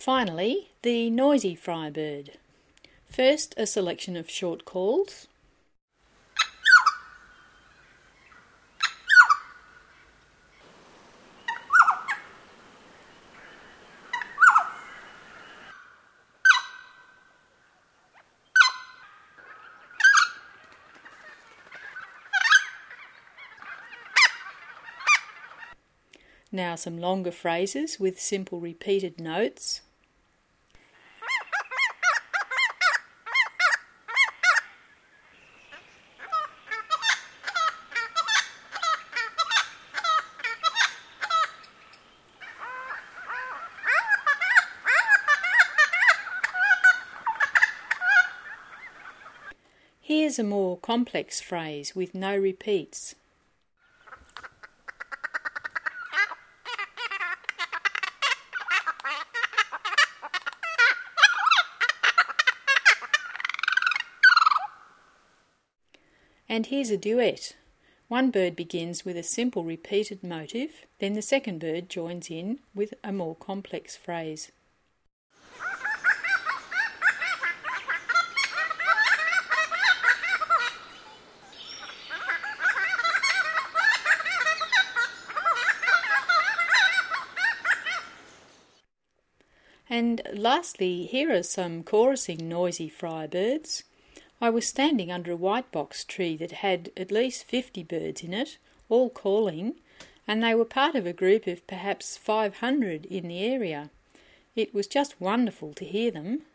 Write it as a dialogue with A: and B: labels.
A: Finally, the noisy Firebird. First, a selection of short calls. Now some longer phrases with simple repeated notes. Here's a more complex phrase with no repeats. And here's a duet. One bird begins with a simple repeated motive, then the second bird joins in with a more complex phrase. And lastly, here are some chorusing noisy Firebirds. I was standing under a white box tree that had at least 50 birds in it, all calling, and they were part of a group of perhaps 500 in the area. It was just wonderful to hear them.